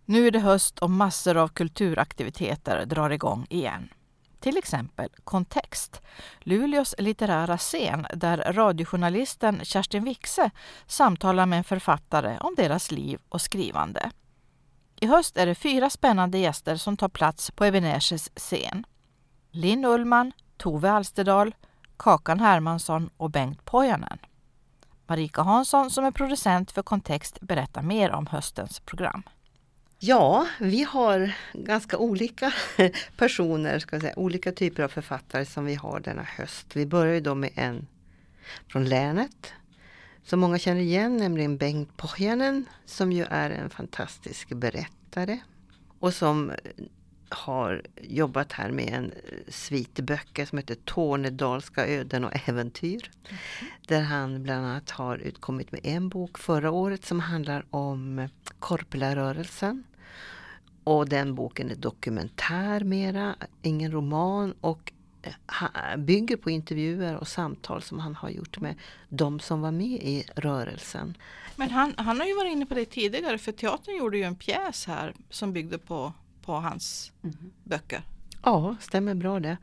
Nu är det höst och massor av kulturaktiviteter drar igång igen. Till exempel Kontext, Luleås litterära scen där radiojournalisten Kerstin Wixe samtalar med en författare om deras liv och skrivande. I höst är det 4 spännande gäster som tar plats på Ebenezers scen. Linn Ullman, Tove Alsterdal, Kakan Hermansson och Bengt Pojanen. Marika Hansson som är producent för Kontext berättar mer om höstens program. Ja, vi har ganska olika personer, ska jag säga, olika typer av författare som vi har denna höst. Vi börjar ju då med en från länet som många känner igen, nämligen Bengt Pojanen som ju är en fantastisk berättare och som har jobbat här med en svit böcker som heter Tornedalska öden och äventyr. Där han bland annat har utkommit med en bok förra året som handlar om Korpelarörelsen. Och den boken är dokumentär mera, ingen roman och bygger på intervjuer och samtal som han har gjort med de som var med i rörelsen. Men han har ju varit inne på det tidigare för teatern gjorde ju en pjäs här som byggde på hans böcker. Ja, stämmer bra det.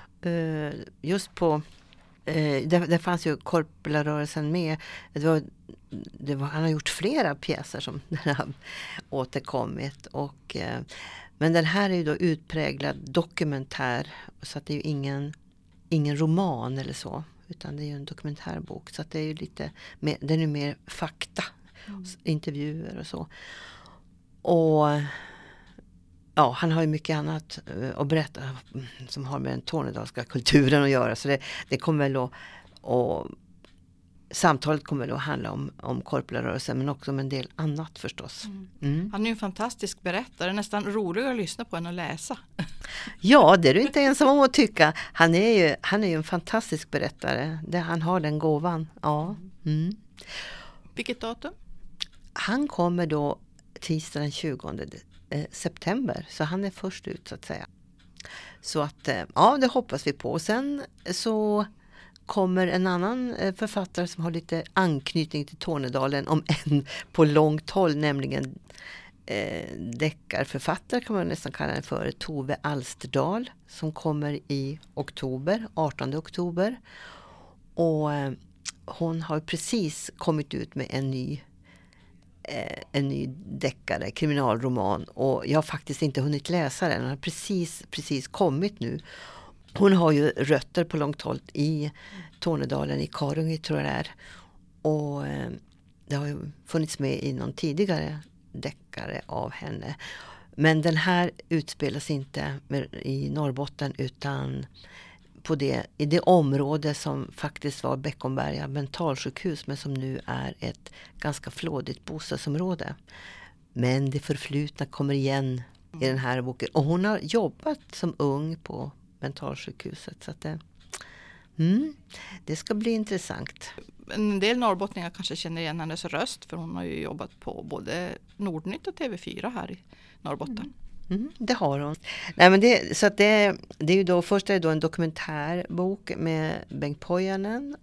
Just på det fanns ju Korpelarörelsen med. Han har gjort flera pjäser som har återkommit. Men den här är ju då utpräglad dokumentär. Så att det är ju ingen roman eller så. Utan det är ju en dokumentärbok. Så att det är ju lite mer, den är mer fakta. Intervjuer och så. Och ja, han har ju mycket annat att berätta som har med den tornedalska kulturen att göra. Så det kommer väl och samtalet kommer då att handla om korpelarrörelsen men också om en del annat förstås. Han är ju en fantastisk berättare, nästan roligare att lyssna på än att läsa. Ja, det är du inte ensam om att tycka. Han är ju en fantastisk berättare. Han har den gåvan. Ja. Vilket datum? Han kommer då tisdag den 20 september. Så han är först ut så att säga. Så att ja, det hoppas vi på. Och sen så kommer en annan författare som har lite anknytning till Tornedalen om en på långt håll, nämligen deckarförfattare kan man nästan kalla den för, Tove Alsterdal som kommer i oktober, 18 oktober. Och hon har precis kommit ut med en ny deckare, kriminalroman och jag har faktiskt inte hunnit läsa den. Den har precis kommit nu. Hon har ju rötter på långt håll i Tornedalen, i Karungi tror jag det är. Och det har ju funnits med i någon tidigare deckare av henne. Men den här utspelas inte i Norrbotten utan i det område som faktiskt var Beckomberga mentalsjukhus men som nu är ett ganska flådigt bostadsområde. Men det förflutna kommer igen i den här boken. Och hon har jobbat som ung på mentalsjukhuset så att det ska bli intressant. En del norrbottningar kanske känner igen hennes röst för hon har ju jobbat på både Nordnytt och TV4 här i Norrbotten. Det har hon. Nej, men det är ju då först är det då en dokumentärbok med Bengt Pojanen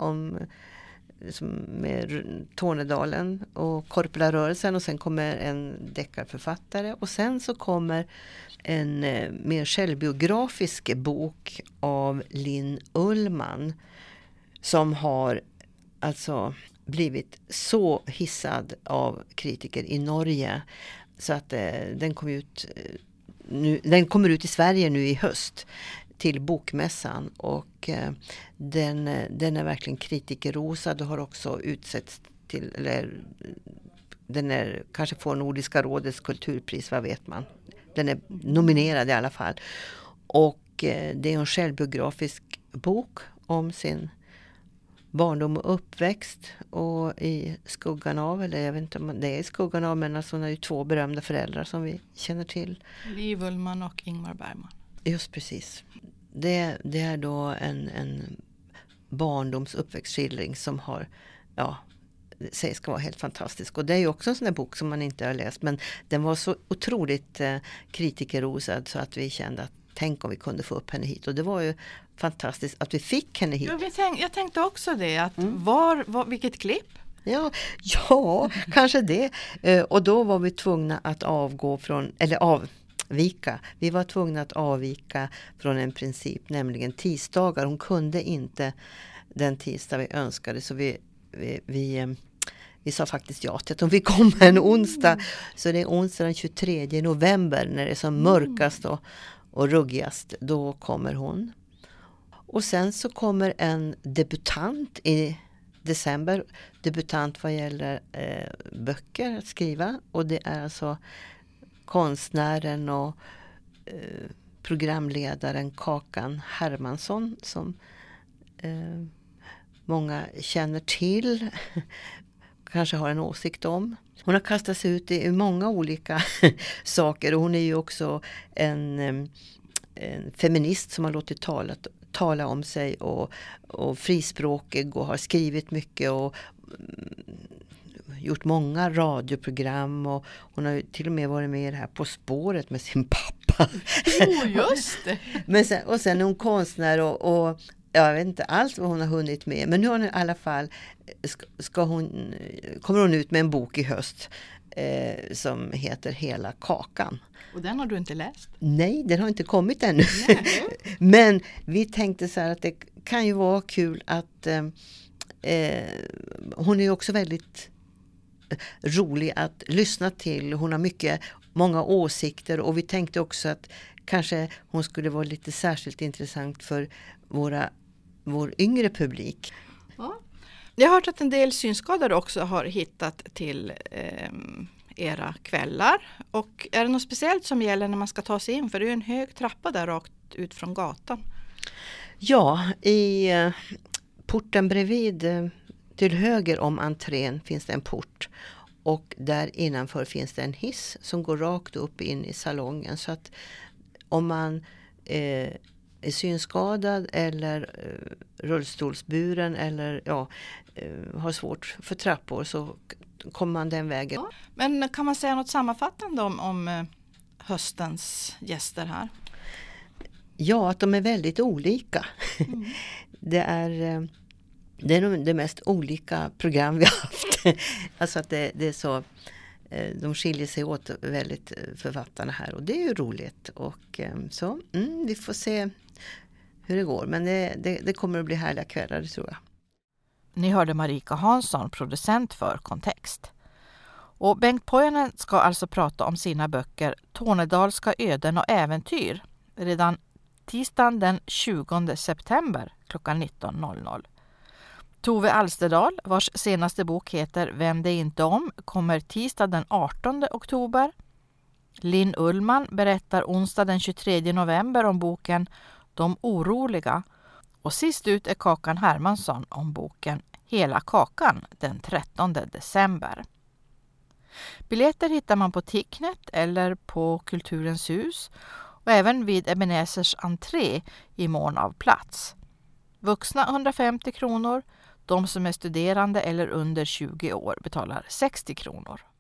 med Tornedalen och Korpelarrörelsen och sen kommer en deckarförfattare och sen så kommer en mer självbiografisk bok av Linn Ullman som har alltså blivit så hissad av kritiker i Norge så att den kommer ut i Sverige nu i höst till bokmässan och den är verkligen kritikerrosad och har också utsetts till, eller kanske får Nordiska rådets kulturpris, vad vet man. Den är nominerad i alla fall. Och det är en självbiografisk bok om sin barndom och uppväxt och i skuggan av, eller jag vet inte om det är i skuggan av, men alltså hon har ju 2 berömda föräldrar som vi känner till. Liv Ullman och Ingmar Bergman. Just precis. Det är då en barndomsuppväxtskildring som har, sägs ska vara helt fantastisk. Och det är ju också en sån där bok som man inte har läst, men den var så otroligt kritikerrosad så att vi kände att tänk om vi kunde få upp henne hit. Och det var ju fantastiskt att vi fick henne hit. Ja, jag tänkte också det. Att vilket klipp. Ja, kanske det. Och då var vi tvungna att avvika. Vi var tvungna att avvika från en princip, nämligen tisdagar. Hon kunde inte den tisdag vi önskade, så vi sa faktiskt ja till att hon fick komma en onsdag. Så det är onsdag den 23 november när det är som mörkast och ruggigast. Då kommer hon. Och sen så kommer en debutant i december. Debutant vad gäller böcker att skriva. Och det är alltså konstnären och programledaren Kakan Hermansson som många känner till. Kanske har en åsikt om. Hon har kastat sig ut i många olika saker, och hon är ju också en feminist som har låtit tala om sig och frispråkig och har skrivit mycket och gjort många radioprogram, och hon har ju till och med varit med i det här På spåret med sin pappa. Just det! Men sen är hon konstnär och jag vet inte alls vad hon har hunnit med. Men nu har hon i alla fall kommer hon ut med en bok i höst som heter Hela kakan. Och den har du inte läst? Nej, den har inte kommit ännu. Men vi tänkte så här att det kan ju vara kul att hon är ju också väldigt rolig att lyssna till. Hon har många åsikter, och vi tänkte också att kanske hon skulle vara lite särskilt intressant för vår yngre publik. Ja. Jag har hört att en del synskadade också har hittat till era kvällar. Och är det något speciellt som gäller när man ska ta sig in? För det är ju en hög trappa där rakt ut från gatan. Ja, i porten bredvid till höger om entrén finns det en port. Och där innanför finns det en hiss som går rakt upp in i salongen. Så att om man är synskadad eller rullstolsburen eller har svårt för trappor, så kommer man den vägen. Ja. Men kan man säga något sammanfattande om höstens gäster här? Ja, att de är väldigt olika. Mm. Det är nog det mest olika program vi har haft. Alltså att det är så, de skiljer sig åt väldigt, författarna här, och det är ju roligt. Och så, vi får se hur det går. Men det kommer att bli härliga kvällar, det tror jag. Ni hörde Marika Hansson, producent för Kontext. Och Bengt Pojanen ska alltså prata om sina böcker Tornedalska öden och äventyr redan tisdagen den 20 september klockan 19.00. Tove Alsterdal, vars senaste bok heter Vänd dig inte om, kommer tisdag den 18 oktober. Linn Ullman berättar onsdag den 23 november om boken De oroliga. Och sist ut är Kakan Hermansson om boken Hela kakan den 13 december. Biljetter hittar man på Ticknet eller på Kulturens hus och även vid Ebenezers entré i mån av plats. Vuxna 150 kronor, de som är studerande eller under 20 år betalar 60 kronor.